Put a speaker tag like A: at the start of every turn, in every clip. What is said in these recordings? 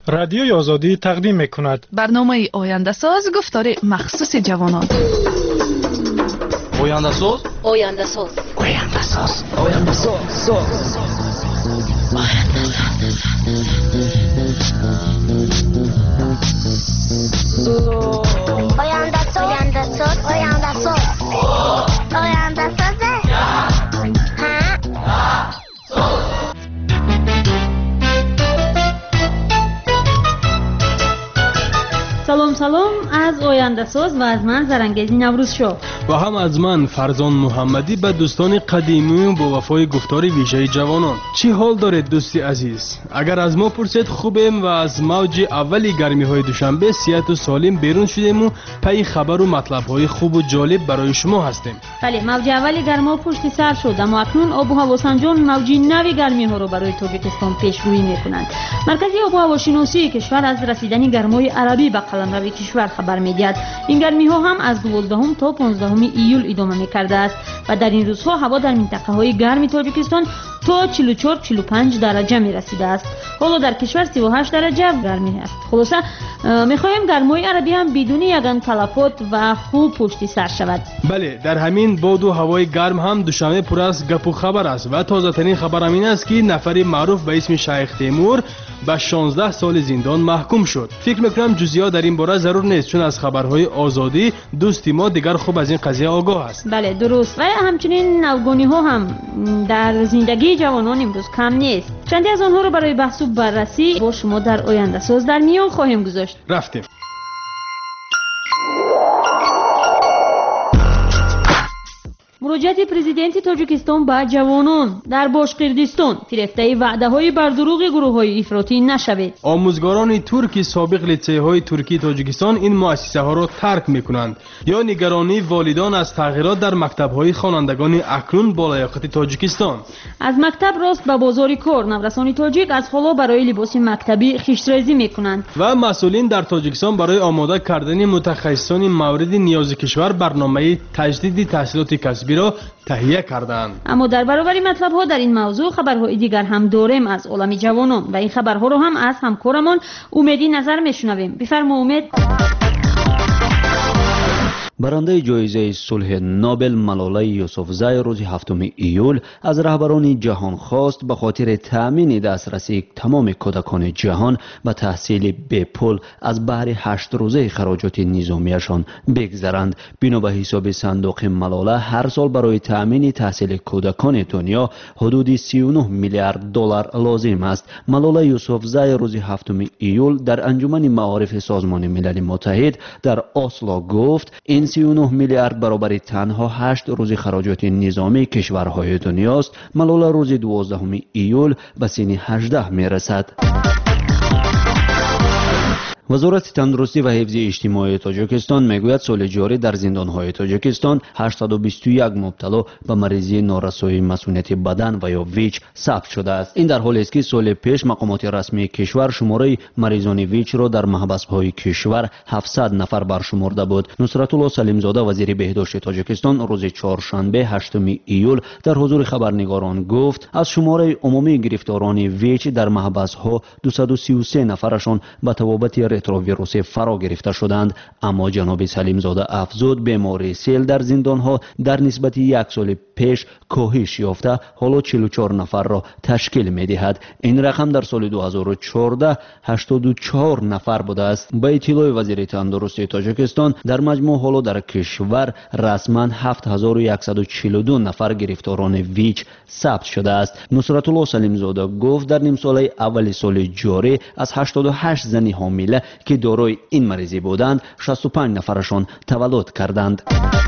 A: رادیوی آزادی تقدیم می‌کند
B: برنامه آینده ساز گفتار مخصوص جوانان.
C: آینده ساز
D: آینده ساز
C: آینده ساز آینده ساز
D: آینده ساز آینده ساز آینده ساز آینده ساز
E: سلام از آینده ساز و از من زرنگیزی نوروز شو
F: و هم از من فرزان محمدی به دوستان قدیمی و با وفای گفتار ویژه جوانان. چی حال دارید دوستی عزیز؟ اگر از ما پرسید خوبیم و از موج اولی گرمی های دوشنبه صحت و سالم بیرون شدیم و پی خبر و مطلب های خوب و جالب برای شما هستیم.
E: بله، موج اولی گرما پشت سر شد، اما اکنون آب و هوا سنجان موج نوی گرمی ها رو برای تاجیکستان پیشگویی میکنند. مرکزی آب و هواشناسی کشور از رسیدن گرمای عربی به قلمرو کشور خبر میدهد. این گرمی ها هم از 12 تا 15 ایول ادامه می‌کرده است و در این روزها هوا در منطقه های گرم تاجیکستان تا 44-45 درجه می‌رسیده است. حالا در کشور 38 درجه گرمی است. خلاصه می‌خوایم گرمای عربی هم بدون یگان تلفات و خوب پشت سر شود.
F: بله، در همین باد و هوای گرم هم دوشنبه پر از گپ و خبر است و تازه ترین خبر این است که نفری معروف به اسم شیخ تیمور به 16 سال زندان محکوم شد. فکر می‌کنم جزئیات در این باره ضرور نیست، چون از خبرهای آزادی دوستی ما دیگر خوب از این قضیه آگاه است.
E: بله درست، و همچنین نوگانی‌ها هم در زندگی جوانان امروز کم نیست. چندی از آنها رو برای بحث و بررسی با شما در آینده ساز در میان خواهیم گذاشت.
F: رفتیم.
E: مراجعت پرزیدنت تاجیکستان به جوانان در باشقردستان گرفته وعده‌های بر دروغ گروه‌های افراطی نشوید.
F: آموزگاران ترک سابق لیسه‌های ترکی تاجیکستان این مؤسسه‌ها را ترک می‌کنند یا نگرانی والدان از تغییرات در مکتب‌های خوانندگان اکنون بالایقت تاجیکستان.
E: از مکتب راست به بازار کار نورسان تاجیک از حالا برای لباس مکتبی خشت‌ریزی می‌کنند
F: و مسئولین در تاجیکستان برای آماده کردن متخصصان مورد نیاز کشور برنامه تجدید تحصیلات کسبی را تهیه کردند.
E: اما در برابر مطلب ها در این موضوع خبرهای دیگر هم داریم از عالم جوانان و این خبرها رو هم از همکارمان امیدی نظر میشنویم. بفرما امید.
G: برنده جایزه صلح نوبل ملاله یوسفزای روز 7 ایول از رهبران جهان خواست به خاطر تامین دسترسی تمام کودکان جهان به تحصیل بی پول از بهر 8 روزه خراجات نظامیشان بگذرند. بنا به حساب صندوق ملاله هر سال برای تامین تحصیل کودکان دنیا حدود 39 میلیارد دلار لازم است. ملاله یوسفزای روز 7 ایول در انجمن معارف سازمان ملل متحد در اسلو گفت این 39 میلیارد برابر تنها 8 روز خراجات نظامی کشورهای دنیاست. ملاله روز 12 ایول به سن 18 میرسد. وزارت تندرستی و حفظ اجتماعی تاجیکستان میگوید سال جاری در زندانهای تاجیکستان 821 مبتلا به مریضی نارسایی مسئولیت بدن و یا ویچ ثبت شده است. این در حالی است که سال پیش مقامات رسمی کشور شماره مریضان ویچ را در محبس‌های کشور 700 نفر برشمرده بود. نصرت الله سلیمزاده وزیر بهداشت تاجیکستان روز چهارشنبه 8 ایول در حضور خبرنگاران گفت از شماره عمومی گرفتاران ویچ در محبس‌ها 233 نفرشان به توابت ویروس فرا گرفته شدند. اما جناب سلیمزاده افزود بیماری سیل در زندانها در نسبت یک سال پیش کاهش یافته حالا 44 نفر را تشکیل می‌دهد. این رقم در سال 2014 84 نفر بوده است. با اطلاع وزیر تندرستی تاجیکستان در مجموع حالا در کشور رسما 7142 نفر گرفتاران ویچ ثبت شده است. نصرت الله سلیمزاده گفت در نیم سال اول سال جاری از 88 زن حامله که دارای این مریضی بودند 65 نفرشان تولد کردند.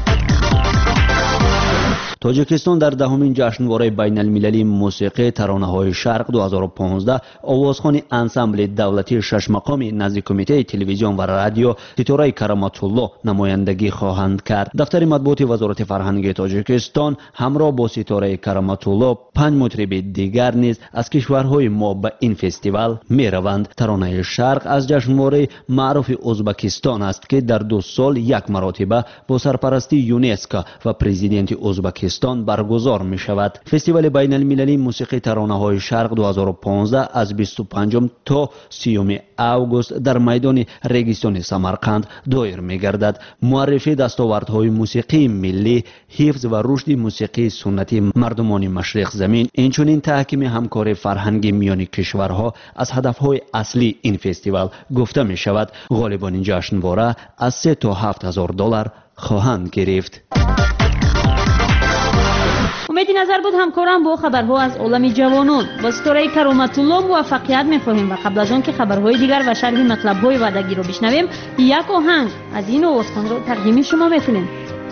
G: تاجیکستان در دهمین جشنواره بین المللی موسیقی ترانه‌های شرق 2015 آوازخوان انسامبل دولتی 6 مقامی نزد کمیته تلویزیون و رادیو ستاره کرامت الله نمایندگی خواهند کرد. دفتر مطبوعات وزارت فرهنگ تاجیکستان همراه با ستاره کرامت الله 5 مطرب دیگر نیز از کشورهای ما به این فستیوال می‌روند. ترانه شرق از جشنواره معروف ازبکستان است که در 2 سال یک مرتبه با سرپرستی یونسکو و پرزیدنت ازبکستان تاجیکستان برگزار می شود. فستیوال بین المللی موسیقی ترانه های شرق 2015 از 25 تا 30 اوگوست در میدان رگیستان سمرقند دایر می گردد. معرفی دستاوردهای موسیقی ملی، حفظ و رشد موسیقی سنتی مردمان مشرق زمین، اینچنین تحکیم همکاری فرهنگی میان کشورها از هدفهای اصلی این فستیوال گفته می شود. غالبان این جشنواره از 3 تا 7,000 دلار خواهند گرفت.
E: امیدی نظر بود همکارم با خبرها از عالم جوانان. با ستاره کرامت‌الله موفقیت می‌خواهیم و قبل از آن که خبرهای دیگر و شرح مطلب‌های وعدگی رو بشنویم، یک آهنگ از این آوازخوان رو تقدیم شما می‌کنیم.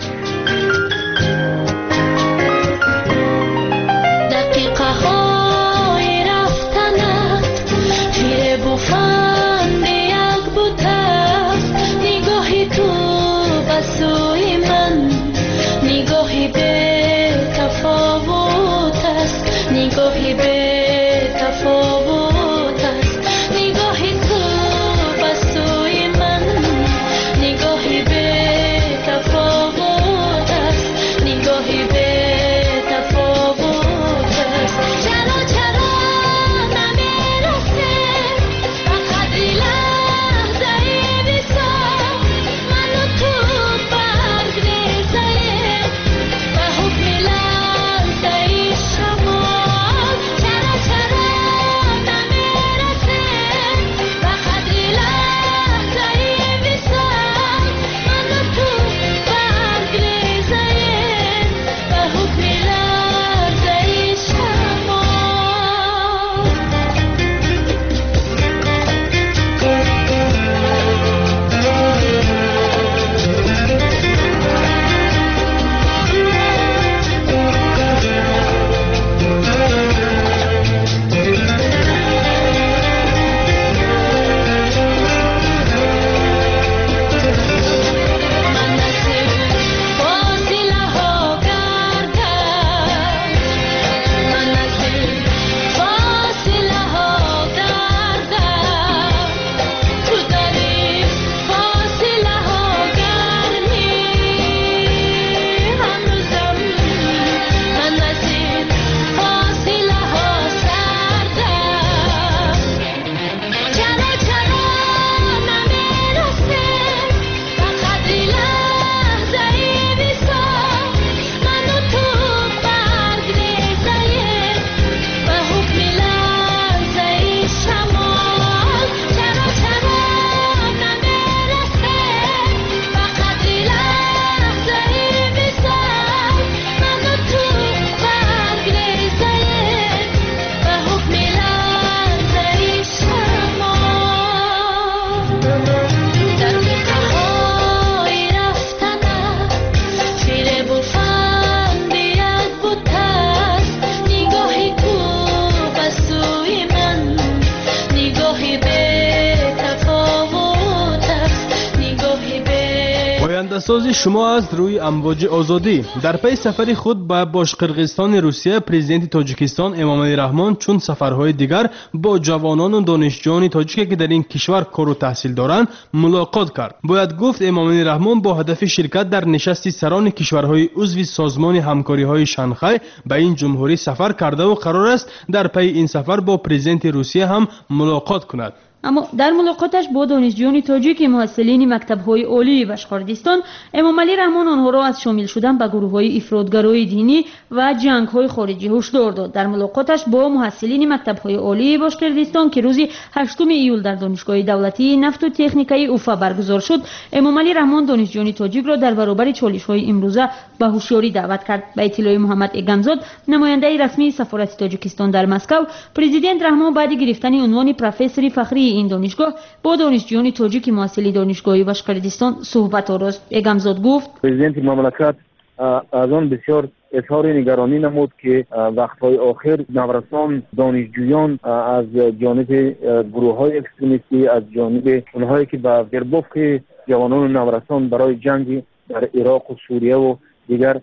F: سازی شما از روی امواج آزادی. در پی سفر خود به باشقرغیزستان روسیه، پرزیدنت تاجیکستان امامعلی رحمان چون سفرهای دیگر با جوانان و دانشجویان تاجیک که در این کشور کار و تحصیل دارند ملاقات کرد. باید گفت امامعلی رحمان با هدف شرکت در نشست سران کشورهای عضو سازمان همکاری‌های شانگهای به این جمهوری سفر کرده و قرار است در پی این سفر با پرزیدنت روسیه هم ملاقات کند.
E: اما در ملاقاتش با دانشجویان تاجیک محصلین مکتب‌های عالی باشقردستان، امامعلی رحمان آنها را از شامل شدن به گروه‌های افراطگرای دینی و جنگ‌های خارجی هشدار داد. در ملاقاتش با محصلین مکتب‌های عالی باشقردستان که روز 8 ایول در دانشگاه دولتی نفت و تکنیکای اوفا برگزار شد، امامعلی رحمان دانشجویان تاجیک را در برابر چالش‌های امروزه به هوشیاری دعوت کرد. به اطلاع محمد اگمزاد، نماینده رسمی سفارت تاجیکستان در مسکو، پرزیدنت رحمان بعد گرفتن عنوان پروفسور فخری این دانشگاه با دانشجویان تاجیک محصل دانشگاه باشقردستان صحبت آورد. اگمزاد گفت
H: پرزیدنت مملکت از آن بسیار اظهار نگرانی نمود که وقت‌های آخر نورسان دانشجویان از جانب گروه‌های اکستریمیستی، از جانب اونهایی که به گربافت جوانان نورسان برای جنگ در عراق و سوریه و دیگر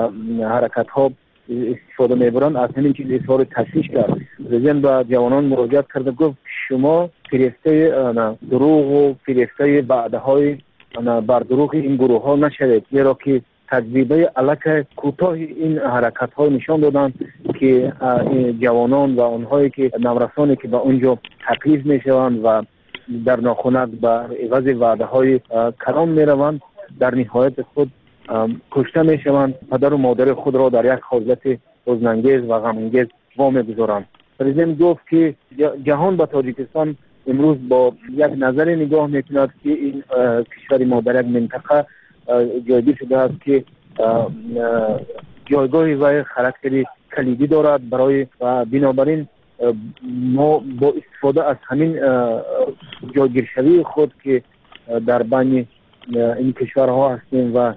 H: حرکت‌ها استفاده می‌برند، از همین چیز اظهار تشویش کرد. پرزیدنت به جوانان مراجعه کرد، گفت شما فریفته دروغ و فریفته وعده‌های بر دروغ این گروه‌ها نشوید، زیرا که تجربه الک کوتاه این حرکت های نشان دادند که جوانان و آنهایی که نورسانی که به اونجا تکلیف میشوند و در ناخونت به عوض وعده های کلام میروند در نهایت خود کشته میشوند. پدر و مادر خود را در یک حالت حزن‌انگیز و غم‌انگیز وامی‌گذارند. پرزیدنت گفت که جهان به تاجیکستان امروز با یک نظر نگاه میکند که این کشور ما در یک منطقه جایگیر شده است که جایگاهی و خاراکتری کلیدی دارد برای و بنابراین ما با استفاده از همین جایگیرشوی خود که در بین این کشورها هستیم و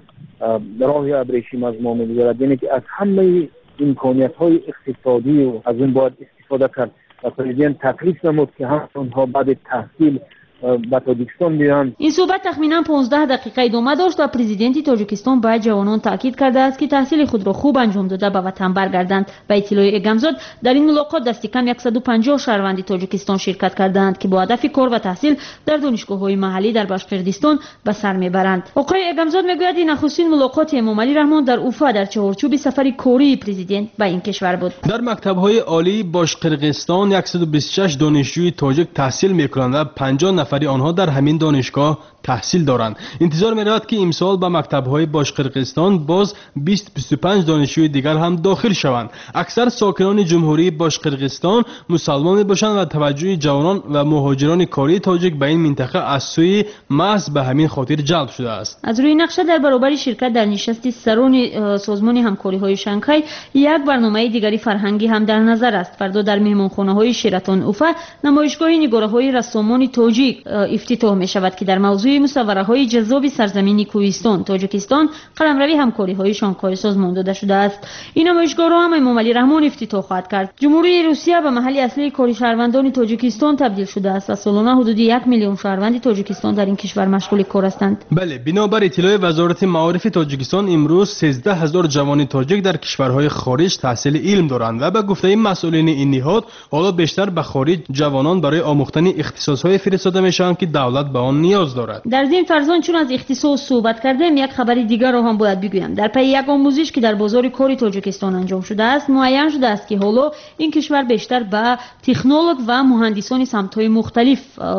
H: راه ابریشم از ما می‌گذرد، یعنی که از همه امکانیت‌های اقتصادی و از اون باید استفاده کرد و پرزیدنت تکلیف نمود که هم اونها بعد تحصیل به تاجیکستان بیان.
E: این صحبت تخمینا 15 دقیقه ادامه داشت و پرزیدنت تاجیکستان باید جوانان تاکید کرده است که تحصیل خود را خوب انجام داده به وطن برگردند. به اطلاع اگمزاد در این ملاقات دست کم 150 شهروند تاجیکستان شرکت کردند که با هدف کار و تحصیل در دانشگاه‌های محلی در باشقردستان به سر میبرند. آقای اگمزاد میگوید این نخستین ملاقات امام علی رحمان در اوفا در چهارچوب سفر کاری پرزیدنت به این کشور بود.
F: در مکتب‌های عالی باشقرقستان 126 دانشجوی تاجیک تحصیل می‌کنند و 50 نفر آنها در همین دانشگاه تحصیل دارند. انتظار می‌رود که امسال به مکتب‌های باشقرقستان باز 20-25 دانشجوی دیگر هم داخل شوند. اکثر ساکنان جمهوری باشقرقستان مسلمان می‌باشند و توجه جوانان و مهاجران کاری تاجیک به این منطقه از سوی محض به همین خاطر جلب شده است.
E: از روی نقشه در برابر شرکت در نشست سران سازمان همکاری‌های شانگهای یک برنامه دیگری فرهنگی هم در نظر است. فردا در مهمانخانه‌های شراتون اوفا نمایشگاه نگاره‌های رسامان تاجیک افتتاح می‌شود که در موضوع مصوره‌های جذاب سرزمین کوهستان تاجیکستان قلمروی همکاری‌های شانگهای سازمان داده شده است. این نمایشگاه را هم امام علی رحمان افتتاح خواهد کرد. جمهوری روسیه به محل اصلی کاری شهروندان تاجیکستان تبدیل شده است و سالانه حدود 1 میلیون شهروند تاجیکستان در این کشور مشغول کار هستند.
F: بله، بنابر اطلاع وزارت معارف تاجیکستان امروز 13000 جوان تاجیک در کشورهای خارج تحصیل علم دارند و به گفته مسئولین این نهاد حالا بیشتر به خارج جوانان برای آموختن اختصاص‌های فرستاده میشوند که دولت به آن نیاز دارد.
E: در ضمن فرزان چون از اختصاص صحبت کردیم یک خبر دیگر را هم باید بگویم. در پی یک آموزش که در بازار کاری تاجیکستان انجام شده است معین شده است که حالا این کشور بیشتر به تکنولوژ و مهندسان سمت‌های مختلف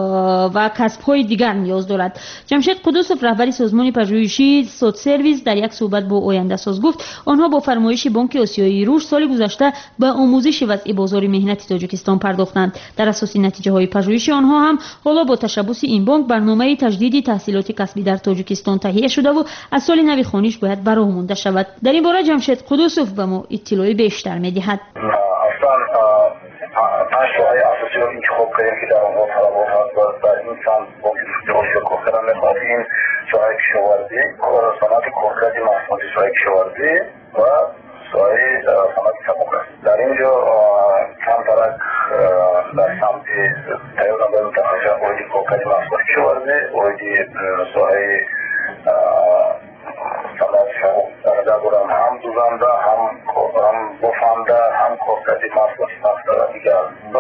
E: و کسب‌های دیگر نیاز دارد. جمشید قدوسوف رهبر سازمان پژوهشی سود سرویس در یک صحبت با آینده ساز گفت آنها با فرمایش بانک آسیایی رشد سال گذشته به آموزش وضع بازار مهنتی تاجیکستان پرداختند. در اساس نتیجه‌های پژوهشی آنها هم حالا با تشبث این بانک برنامه تجدید تحصیلات کسبی در تاجیکستان تهیه شده و از سال نو خوانیش باید براه مانده شود. در این باره جمشید قدوسوف به ما اطلاع بیشتر می‌دهد.
I: پنج سوهای اساسی رو انتخاب کردیم که در آنها طلبات هست و در این سمت با رشد کارکردن می‌خواهیم سوهای کشاورزی، کار صنعت کارکردی محصولاتی سوهای کشاورزی و سوهای صنعت سبک است. در اینجا کم ترک در سمت تیار نمبر متخصص اویدی کارکردی محصولات کشاورزی، اویدی سوهای صنعت سبک در نظر برم هم دوزنده هم بافنده هم کارکردی محصولات دیگر.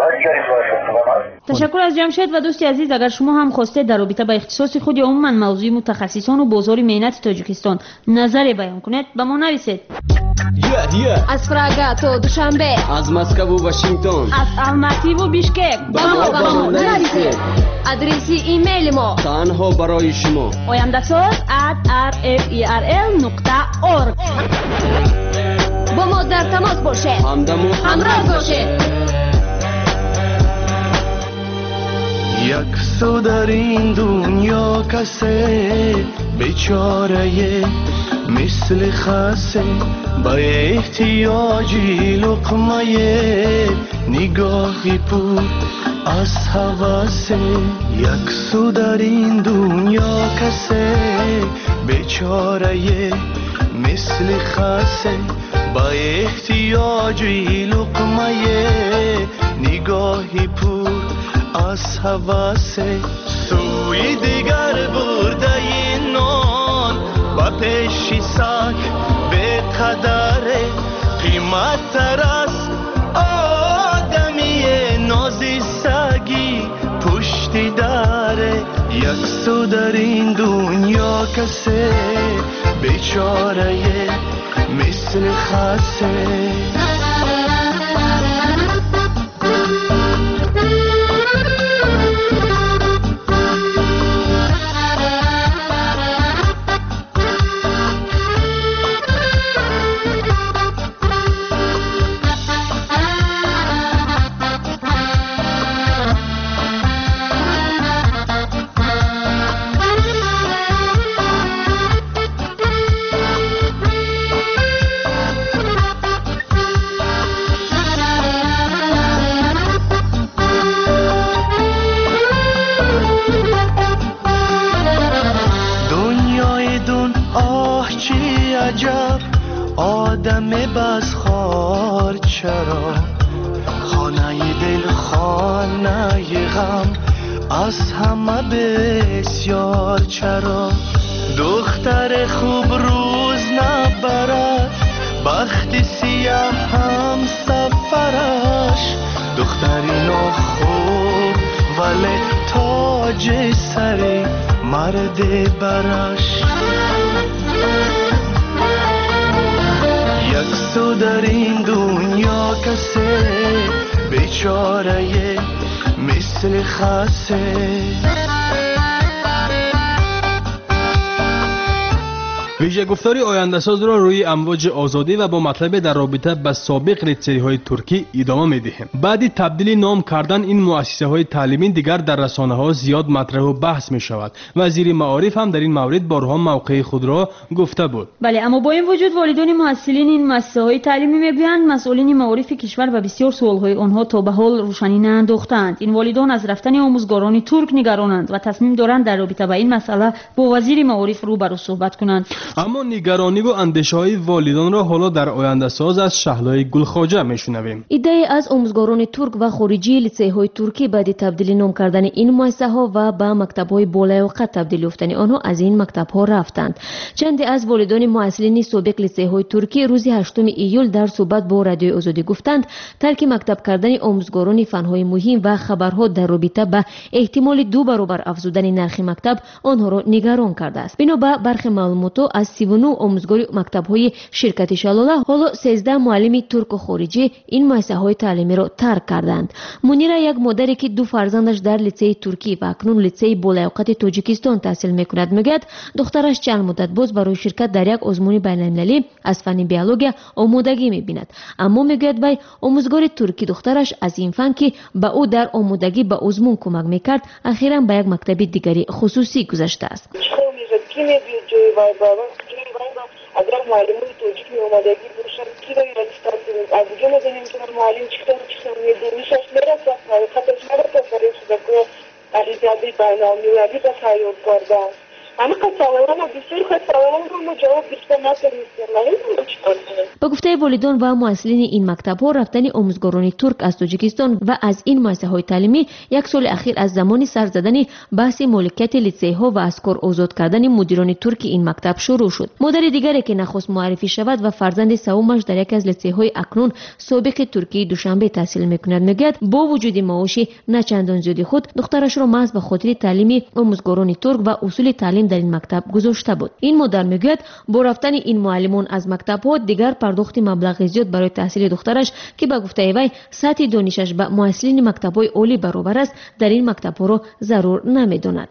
E: تشکر از جمشید و دوستی عزیز. اگر شما هم خواستید در رابطه با اختصاص خود یا عموما موضوع متخصصان و بازار مهنت تاجیکستان نظری بیان کنید به ما نویسید.
J: از پراگ تا دوشنبه،
C: از مسکو و واشنگتن،
E: از الماتی و بیشکک
J: با ما نویسید. آدرس ایمیل ما
C: تنها برای شما
E: oyandasoz@rferl.org.
J: با ما در تماس باشید، همراه باشید.
K: یک سو در این دنیا کسی بیچاره مثل خسه به احتیاجی لقمه نگاهی پر از حواسه. یک سو در این دنیا کسی بیچاره مثل خسه به احتیاجی لقمه نگاهی پر از حواسه. سوی دیگر برده این نان و پیشی ساک به قدر قیمت تر است آدمی نازی سگی پشتی داره. یک سو در این دنیا کسی بیچاره مثل خسه آدم بزخوار چرا خانه دل خانه غم از همه بسیار چرا دختر خوب روز نبرد بخت سیاه هم سفرش دختری خوب ولی تاج سری مرد برش یک سو در این دنیا کسی بیچاره مثل خسه
F: ویژه گفتاری آینده ساز را روی امواج آزادی و با مطلب در رابطه با سابق لیسه های ترکی ادامه می‌دهیم. بعد تبدیل نام کردن این مؤسسه های تعلیمی دیگر در رسانه ها زیاد مطرح و بحث می شود. وزیر معارف هم در این مورد بارها موقع خود را گفته بود.
E: بله، اما با این وجود والدین محصلین این مؤسسه های تعلیمی میگویند مسئولین معارف کشور و بسیار سوال های آنها تا به حال روشنی نانداختند. این والدان از رفتن آموزگاران ترک نگرانند و تصمیم دارند در رابطه با این مسئله با وزیر معارف روبرو صحبت کنند.
F: اما نگرانی و اندیشه های والدان را حالا در آینده ساز از شهلای گلخواجه میشنویم.
L: ایده از آموزگاران ترک و خارجی لیسه های ترکی بعد تبدیل نام کردن این مؤسسه ها و به مکتب های بالایقت تبدیل یافتن آنها از این مکتب ها رفتند. چندی از والدان محصلین سابق لیسه های ترکی روز 8 ایول در صحبت با رادیوی آزادی گفتند ترک مکتب کردن آموزگاران فن های مهم و خبرها در رابطه با احتمال 2 برابر افزودن نرخ مکتب آنها را نگران کرده است. بنا به برخی معلومات از 39 آموزگاری مکتب‌های شرکت شلاله حالا 13 معلم ترک و خارجی این مؤسسه‌های تعلیمی را ترک کردند. منیره یک مادری که 2 فرزندش در لیسه ترکی و اکنون لیسه بالایقت تاجیکستان تحصیل می‌کند میگوید دخترش چند مدت باز برای شرکت در یک آزمون بین‌المللی از فن بیولوژی آمادگی می‌بیند. اما میگوید وی آموزگار ترکی دخترش از این فن که به او در آمادگی به آزمون کمک می‌کرد اخیراً به یک مکتب دیگری خصوصی گذاشته است.
M: اگر معلمای توجیه می آمادگی باشن کی را استاد از دیگه می‌دونیم که معلم چطور می‌دونیش میرسه حقیقتش میرسه برای سودکو علیزاده بین‌المللی به تایید کرده اما سوالان بسیار خود سوالان رو جواب بیشتر نمی‌دونیم چیکار کنیم.
L: با گفته والدان و مسئولین این مکتب‌ها رفتن آموزگاران ترک از تاجیکستان و از این مؤسسه‌های تعلیمی یک سال اخیر از زمان سر زدن بحث مالکیت لیسه‌ها و از کار آزاد کردن مدیران ترک این مکتب شروع شد. مادر دیگری که نخست معرفی شود و فرزند سومش در یک از لیسه‌های اکنون سابق ترکی دوشنبه تحصیل می‌کند میگوید با وجود معاش نه چندان زیادی خود دخترش را محض به خاطر تعلیم آموزگاران ترک و اصول تعلیم در این مکتب گذاشته بود. این مادر میگوید با رفتن این معلمان از مکتب‌ها دیگر پرداخت مبلغ زیاد برای تحصیل دخترش که به گفته وی سطح دانشش به معلمین مکتب‌های عالی برابر است در این مکتب‌ها را ضرور نمی‌داند.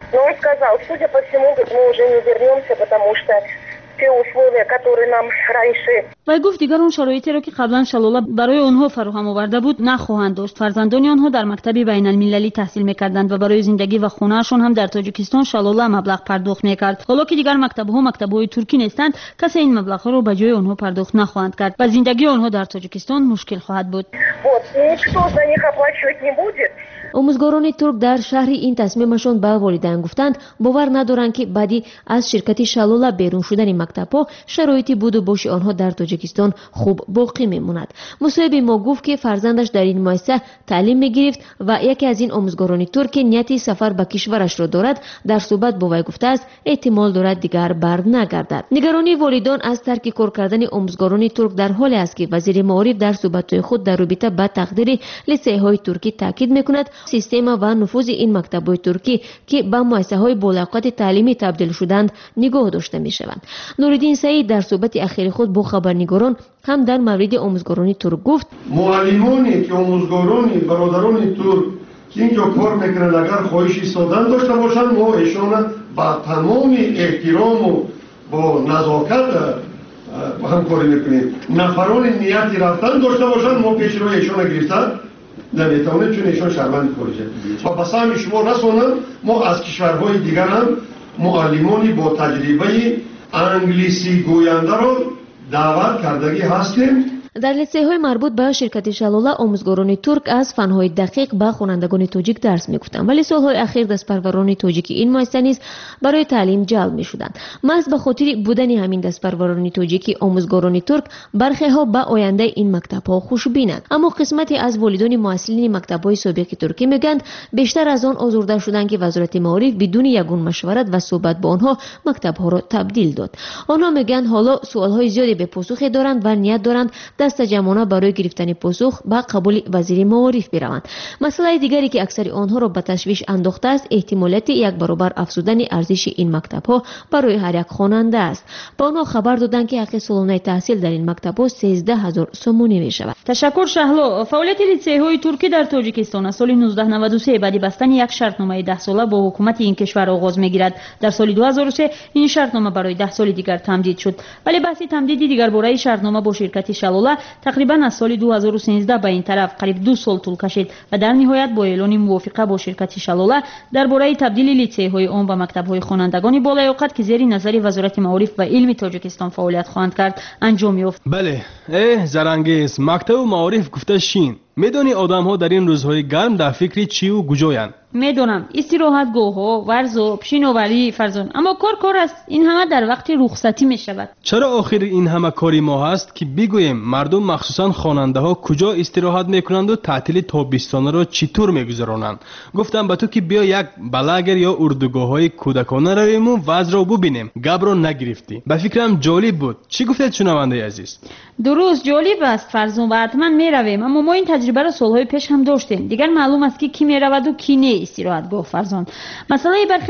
E: و گفت دیگر اون شرایطی را که قبلا شلاله برای آنها فراهم آورده بود نخواهند داشت. فرزندان آنها در مکتب بین‌المللی تحصیل می‌کردند و برای زندگی و خانه‌شان هم در تاجیکستان شلاله مبلغ پرداخت می‌کرد. حالا که دیگر مکتب‌های ترکی نیستند کسی این مبلغ‌ها را به جای آنها پرداخت نخواهند کرد و زندگی آنها در تاجیکستان مشکل خواهد بود.
L: آموزگاران ترک در شهر این تصمیمشان به والدین گفتند باور ندارند که بعدی از شرکت شلاله بیرون شدن مکتب‌ها شرایطی بود و باش آنها در تاجیکستان خوب باقی میماند. مصاحبه ما گفت که فرزندش در این مؤسسه تعلیم میگرفت و یکی از این آموزگاران ترک نیتی سفر به کشورش را دارد. در صحبت با وی گفته است احتمال دارد دیگر بر نگردد. نگرانی والدان از ترک کار کردن آموزگاران ترک در حالی است که وزیر معارف در صحبت‌های خود در رابطه با تقدیر لیسه‌های ترکی تاکید میکند سیستم و نفوذ این مکتب‌های ترکی که به مؤسسه‌های بالیقات تعلیمی تبدیل شدند نگاه داشته می‌شوند. نورالدین سعید در صحبت اخیر خود با خبرنگاران هم در مورد آموزگاران ترک گفت:
N: معلمانی که آموزگارانی برادران ترک که اینجا کار میکنند اگر خواهش ایستادن داشته باشند ما ایشان با تمام احترام و با نزاکت همکاری میکنیم. نفران نیتی رفتن داشته باشند ما پیش روی ایشان گرفته نمیتوانیم چون ایشان شهروند خارجه و به سهم شما رسانم ما از کشورهای دیگر هم معلمانی با تجربه انگلیسی گوینده را دعوت کردگی هستیم.
L: در لیسه‌های مربوط به شرکت شلاله آموزگاران ترک از فن‌های دقیق به خوانندگان تاجیک درس می‌گفتند، ولی سال‌های اخیر دستپروران تاجیک این مؤسسه نیز برای تعلیم جلب می‌شدند. محض به خاطر بودن همین دستپروران تاجیکی آموزگاران ترک برخی‌ها به آینده این مکتب‌ها خوشبینند، اما قسمتی از والدین معلمین مکتب‌های سابق ترکی میگویند بیشتر از آن آزرده شدند که وزارت معارف بدون یگان مشورت و صحبت با آنها مکتب‌ها را تبدیل داد. آنها میگویند حالا سوال‌های زیادی به پاسخ دارند و نیت دارند دست جمعانه برای گرفتن پاسخ به قبول وزیر معارف بروند. مسئله دیگری که اکثر آنها را به تشویش انداخته است احتمالیت یک برابر افزودن ارزش این مکتب‌ها برای هر یک خواننده است. با آنها خبر دادند که حق سالانه تحصیل در این مکتب‌ها 13000 سومونی می‌شود.
E: تشکر شهلا. فعالیت لیسه‌های ترکی در تاجیکستان از سال 1993 بعد بستن یک شرطنامه 10 ساله با حکومت این کشور آغاز می‌گیرد. در سال 2003 این شرطنامه برای 10 سال دیگر تمدید شد، ولی بحث تمدید دیگر برای شرطنامه با شرکت شلاله تقریبا از سال 2013 به این طرف قریب 2 سال طول کشید و در نهایت با اعلان موافقه با شرکت شلاله درباره تبدیل لیسه‌های آن به مکتب‌های خوانندگان بالیقات که زیر نظر وزارت معارف و علم تاجیکستان فعالیت خواهند کرد انجام یافت.
F: بله، زرنگیز مکتب معارف گفته شین. میدونی آدم ها در این روزهای گرم در فکر چی و کجایند؟
E: میدونم استراحتگاه ها، ورزش، شناوری فرزان، اما کار است. این همه در وقت رخصتی می شود.
F: چرا آخر این همه کاری ما هست که بگوییم مردم مخصوصا خواننده ها کجا استراحت میکنند و تعطیل تابستانه را چطور میگذرانند؟ گفتم به تو که بیا یک بلاگر یا اردوگاه های کودکانه رویم و وضع را ببینیم. گپ را نگرفتی. به فکرم جالب بود. چی گفتید شنونده عزیز؟
E: درست جالب است فرزان و حتما می رویم، اما ما این تجربه را سالهای پیش هم داشتیم. دیگر معلوم است که کی می رود و کی نه. استراحتگاه فرزان مثلا برخی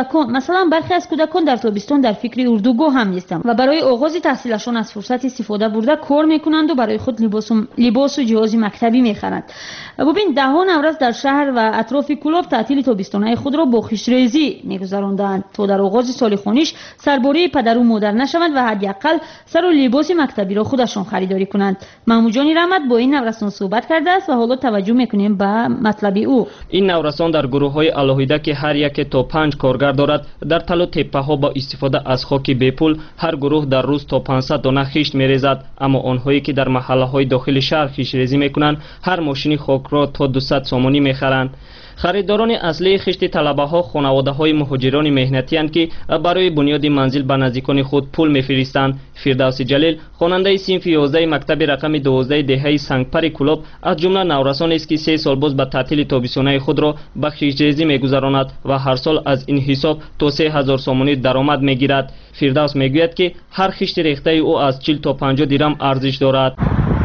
E: از کودکان در تابستان در فکر اردوگاه هم نیستند و برای آغاز تحصیلشان از فرصت استفاده برده کار میکنند و برای خود لباس و جهاز مکتبی میخرند. ببین 10 نوروز در شهر و اطراف کلوب تعطیل تابستانه خود را با خوشریزی میگذراندند تا در آغاز سال خوانش سرباره پدر و مادر نشوند و حداقل سر و لباس مکتبی را خودشان خریداری کنند. محمود جان رحمت با این نورسان صحبت کرده است و حالا توجه میکنیم به مطلب او.
O: این نورسان در گروه‌های علاهیده که هر یک تا 5 کارگر دارد در تل و تپه‌ها با استفاده از خاک بپول هر گروه در روز تا 500 دانه خشت می‌ریزد، اما آنهایی که در محله‌های داخل شهر خشت‌ریزی می‌کنند هر ماشین خاک را تا 200 سومانی می‌خرند. خریداران اصلی خشت طلبه‌ها خانواده‌های مهاجران مهنتی‌اند که برای بنیاد منزل به نزدیکان خود پول می‌فرستند. فردوس جلیل خواننده صنف 11 مکتب رقم 12 دهه سنگپر کلوب از جمله نورسانی است که 3 سال باز به تعطیل تابستانه خود را به خشت‌ریزی می‌گذراند و هر سال از این حساب تا 3000 سومانی درآمد می‌گیرد. فردوس می‌گوید که هر خشت ریخته او از 40 تا 50 درم ارزش دارد.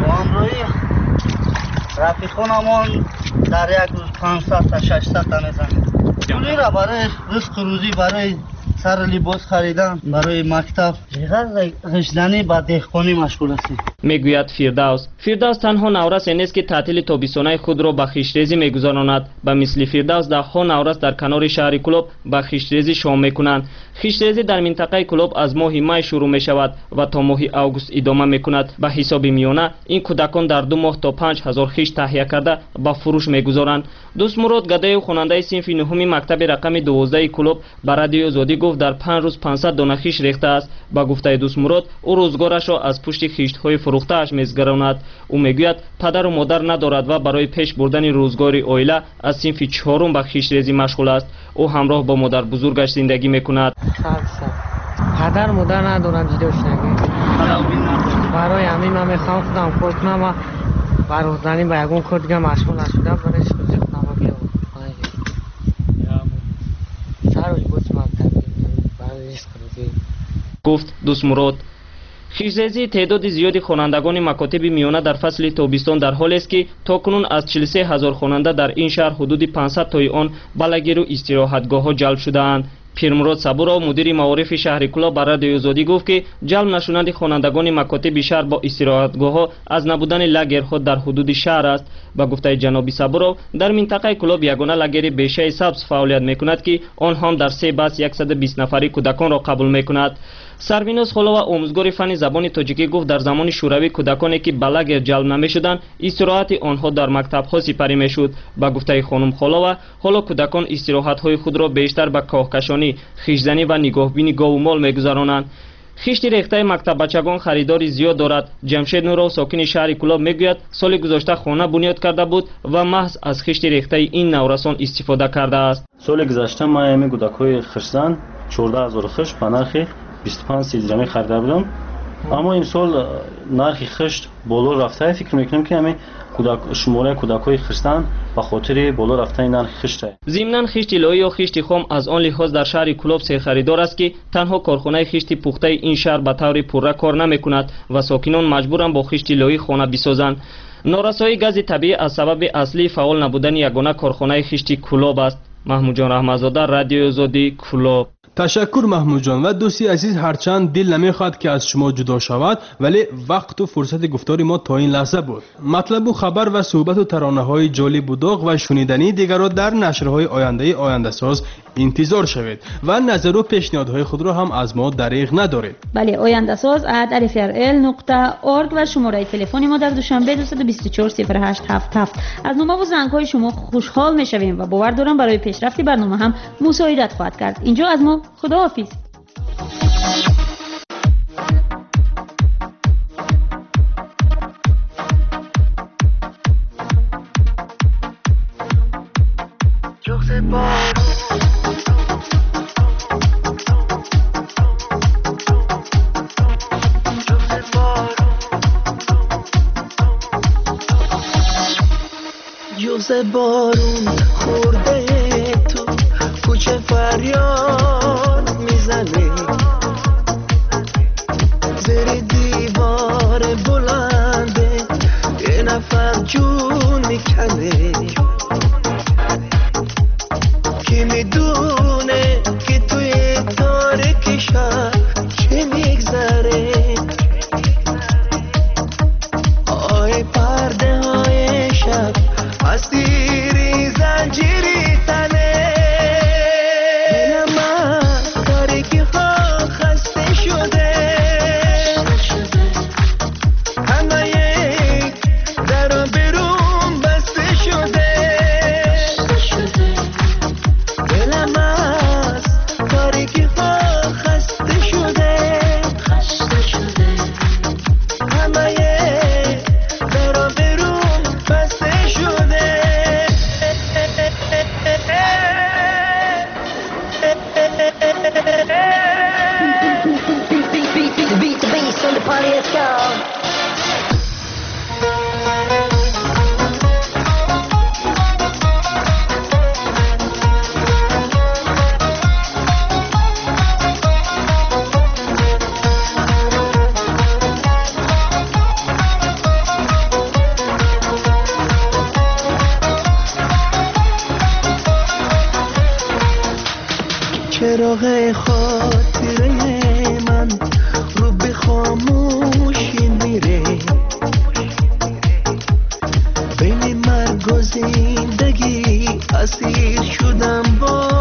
P: رفیقانمان در یک روز 500 تا 600 تا میزنیم. پولی را برای رزق روزی، برای سر لباس خریدن، برای مکتب، غشدنی با دهقانی مشغول هستیم.
O: میگوید فردوس تنها نورس نیست که تعطیل تابستانه خود را به خشت‌ریزی میگذراند. به مثل فردوس ده‌ها نورس در کنار شهر کلوب به خشت‌ریزی شام میکنند. خشت‌ریزی در منطقه کلوب از ماه می شروع می شود و تا ماه آگوست ادامه میکند. به حساب میانه این کودکان در 2 ماه تا 5000 خشت تهیه کرده با فروش میگذارند. دوست مراد گدای خواننده صنف 9 مکتب رقم 12 کلوب به رادیو آزادی گفت در 5 روز 500 دانه خشت ریخته است. با گفته دوست مراد او روزگارش را از پشت خشت‌های فروخته اش می‌گذراند. او میگوید پدر و مادر ندارد و برای پیش بردن روزگار عائله از صنف 4 به خشت‌ریزی مشغول است. او همراه با مادر بزرگش زندگی میکند.
Q: پدر مادر ندارم جدا شدگی. برای همین من میخوام خودم کار کنم و برای با یگون کار دیگه مشغول نشدم برای شکوزی خودم رو بیام. گفت دوست مراد.
O: خیزرزی تعداد زیادی خوانندگان مکاتب میانه در فصل تابستان در حالی است که تاکنون از 43000 خواننده در این شهر حدود 500 تای آن به لاگر و استراحتگاه‌ها جلب شده‌اند. پیرمراد صبورov مدیر معارف شهر کلاب بر رادیوی آزادی گفت که جلب نشدن خوانندگان مکاتب شهر با استراحتگاه‌ها از نبودن لاگرها در حدود شهر است. با گفته جناب صبورov در منطقه کلاب یگانه لاگر بیشه سبز فعالیت میکند که آن هم در 3 بس 120 نفری کودکان را قبول میکند. سربیناز خلووا آموزگار فن زبان تاجیکی گفت در زمان شوروی کودکانی که به لاگر جلب نمیشدند استراحت آنها در مکتب‌ها سپری میشد. با گفته خانم خلووا حالا کودکان استراحت‌های خود را بیشتر به کاهکشانی، خیشزنی و نگاهبینی گاو و مال میگذرانند. خشت ریخته مکتب بچگان خریداری زیاد دارد. جمشید نورو ساکن شهر کلاب میگوید سال گذشته خانه بنیاد کرده بود و محض از خشت ریخته این نورسان استفاده کرده است.
R: سال گذشته ما همین کودکای خشتزن 14000 خشت به نرخ 25 درمی خریده بودم، اما این سال نرخ خشت بالا رفته. فکر میکنم که همین شماره کودکای خشتزن به خاطر بالا رفتن نرخ خشته.
O: ضمناً خشت لایی یا خشت خام از آن لحاظ در شهر کلاب سه خریدار است که تنها کارخانه خشت پخته این شهر به طور پوره کار نمیکند و ساکنان مجبورند با خشت لایی خانه بسازند. نارسایی گاز طبیعی از سبب اصلی فعال نبودن یگانه کارخانه خشت کلاب است. محمود جان رحمتزاده، رادیو آزادی، کلاب.
F: تشکر محمود جان. و دوستی عزیز، هرچند دل نمیخواد که از شما جدا شود، ولی وقت و فرصت گفتاری ما تا این لحظه بود. مطلب و خبر و صحبت و ترانه های جالب و داغ و شنیدنی دیگر را در نشرهای آینده ساز انتظار شوید و نظر و پیشنهادهای خود را هم از ما دریغ ندارید.
E: بله، آینده ساز @rfrl.org و شماره تلفن ما در دوشنبه 224 0877. از نامه و زنگ های شما خوشحال میشویم و باور دارم برای پیشرفت برنامه هم مساعدت خواهد کرد. اینجا از ما خداحافظ.
K: جوز بارون خورده تو کوچه فریاد میزنه، زیر دیوار بلنده یه نفر جون میکنه. کی میدونه که توی تاریکی شهر چه میگذره؟ آی پرده های شب اسیری زنجیری تنه. دل من تاریکی ها خسته شده، همه در و بیرون بسته شده. دل من تاریکی ها خسته شده، همه در و بیرون بسته شده.
D: Beat the bass on the party, let's go.
K: چراغ خاطره من رو به خاموشی میره، بین مرگ و زندگی اسیر شدم با